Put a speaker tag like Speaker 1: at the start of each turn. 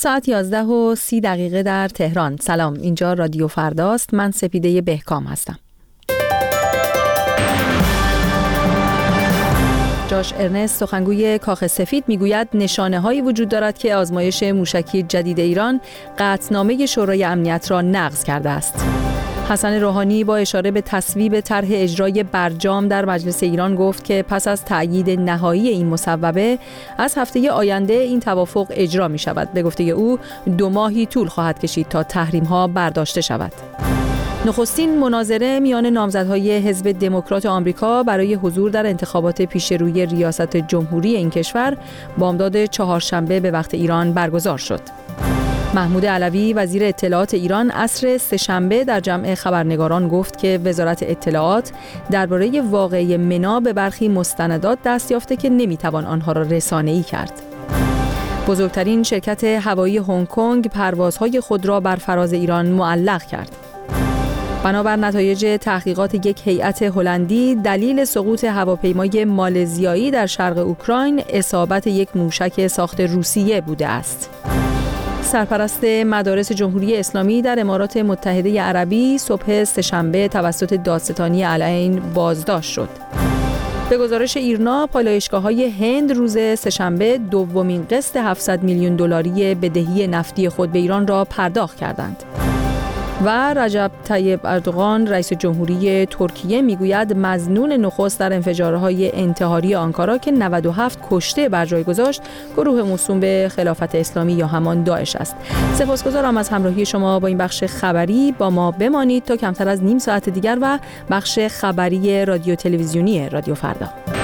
Speaker 1: ساعت 11:30 در تهران. سلام، اینجا رادیو فرداست. من سپیده بهکام هستم. جاش ارنست، سخنگوی کاخ سفید، میگوید نشانه‌هایی وجود دارد که آزمایش موشکی جدید ایران قطعنامه شورای امنیت را نقض کرده است. حسن روحانی با اشاره به تصویب طرح اجرای برجام در مجلس ایران گفت که پس از تأیید نهایی این مصوبه از هفته آینده این توافق اجرا می شود. به گفته او 2 ماهی طول خواهد کشید تا تحریم ها برداشته شود. نخستین مناظره میان نامزدهای حزب دموکرات آمریکا برای حضور در انتخابات پیشروی ریاست جمهوری این کشور بامداد چهارشنبه به وقت ایران برگزار شد. محمود علوی وزیر اطلاعات ایران عصر سه‌شنبه در جمع خبرنگاران گفت که وزارت اطلاعات درباره واقعه منا به برخی مستندات دست یافته که نمیتوان آنها را رسانه‌ای کرد. بزرگترین شرکت هوایی هنگ کنگ پروازهای خود را بر فراز ایران معلق کرد. بنابر نتایج تحقیقات یک هیئت هلندی، دلیل سقوط هواپیمای مالزیایی در شرق اوکراین اصابت یک موشک ساخت روسیه بوده است. سرپرست مدارس جمهوری اسلامی در امارات متحده عربی صبح سه‌شنبه توسط دادستانی العین بازداشت شد. به گزارش ایرنا، پالایشگاه‌های هند روز سه‌شنبه دومین قسط 700 میلیون دلاری بدهی نفتی خود به ایران را پرداخت کردند. و رجب طیب اردوغان رئیس جمهوری ترکیه میگوید مظنون نخست در انفجارهای انتحاری آنکارا که 97 کشته بر جای گذاشت گروه موسوم به خلافت اسلامی یا همان داعش است. سپاسگزارم از همراهی شما با این بخش خبری. با ما بمانید تا کمتر از نیم ساعت دیگر و بخش خبری رادیو تلویزیونی رادیو فردا.